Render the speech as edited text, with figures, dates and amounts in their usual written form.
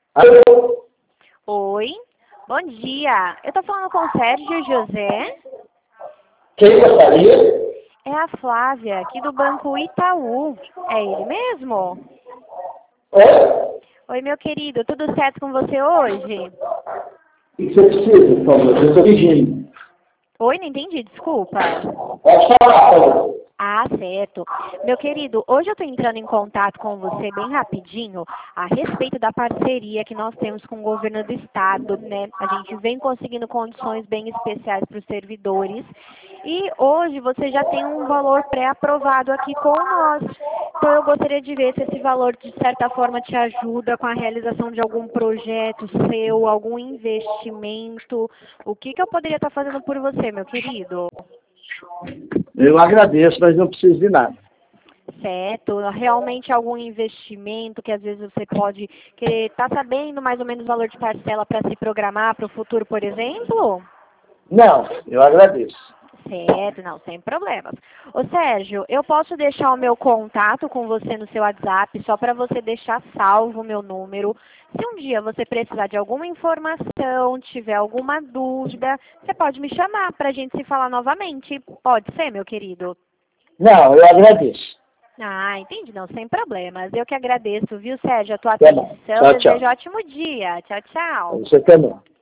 Alô? Oi, bom dia. Eu tô falando com o Sérgio José. Quem gostaria? É a Flávia, aqui do Banco Itaú. É ele mesmo? Oi? Oi, meu querido, tudo certo com você hoje? O que você precisa, por favor? Eu estou pedindo. Oi, não entendi, desculpa. Pode falar, por favor. Ah, certo. Meu querido, hoje eu estou entrando em contato com você bem rapidinho a respeito da parceria que nós temos com o governo do estado, né? A gente vem conseguindo condições bem especiais para os servidores e hoje você já tem um valor pré-aprovado aqui com nós. Então eu gostaria de ver se esse valor de certa forma te ajuda com a realização de algum projeto seu, algum investimento. O que eu poderia estar fazendo por você, meu querido? Eu agradeço, mas não preciso de nada. Certo, realmente algum investimento que às vezes você pode querer estar sabendo mais ou menos o valor de parcela para se programar para o futuro, por exemplo? Não, eu agradeço. Certo, não, sem problemas. Ô Sérgio, eu posso deixar o meu contato com você no seu WhatsApp só para você deixar salvo o meu número. Se um dia você precisar de alguma informação, tiver alguma dúvida, você pode me chamar para a gente se falar novamente. Pode ser, meu querido? Não, eu agradeço. Ah, entendi, não, sem problemas. Eu que agradeço, viu, Sérgio, a tua Tá bom. atenção. Tchau, Desejo tchau. um ótimo dia. Tchau, tchau. Você também.